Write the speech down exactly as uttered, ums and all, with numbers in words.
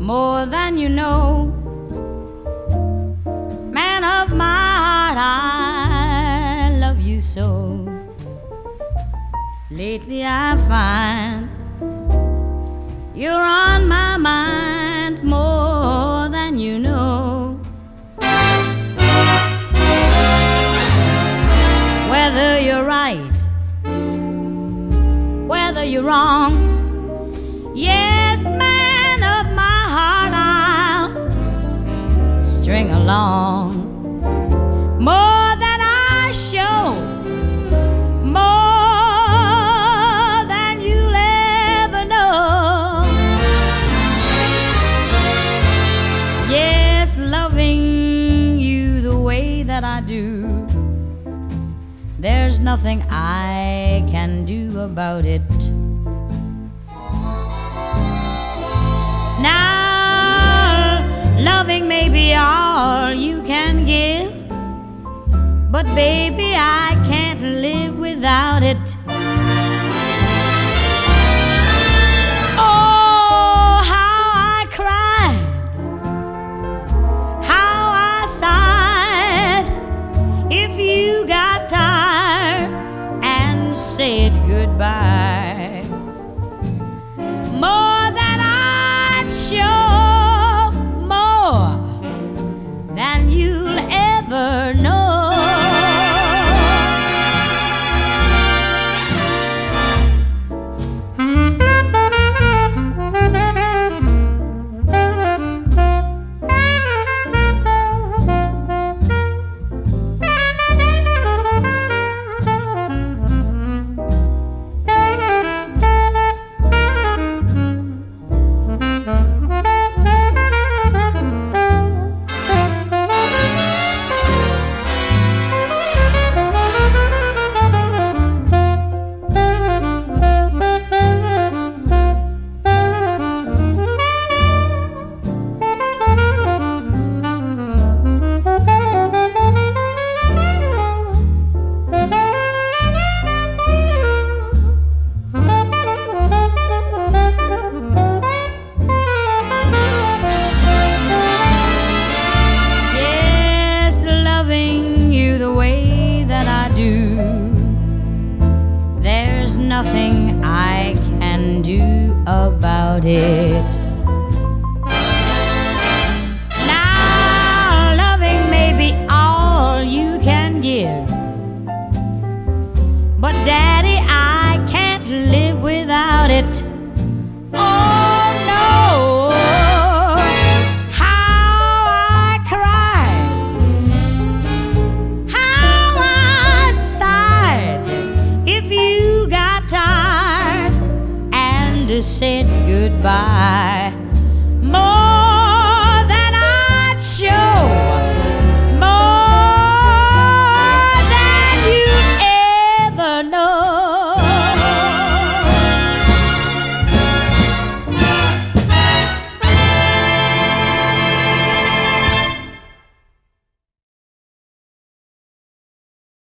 more than you know. Man of my heart, I love you so. Lately I find you're on my mind more than you know. Whether you're right, whether you're wrong, yes, man of my heart, I'll string along. More than I show, more than you'll ever know. Yes, loving you the way that I do, there's nothing I can do about it. Now, loving may be all you can give, but baby, I can't live without it. Oh, how I cried, how I sighed, if you got tired and said goodbye. More than I'd show, more than you'll ever know. There's nothing I can do about it. Now, loving may be all you can give, but Daddy, I can't live without it. Oh no, how I cried, how I sighed, if you got tired and said goodbye.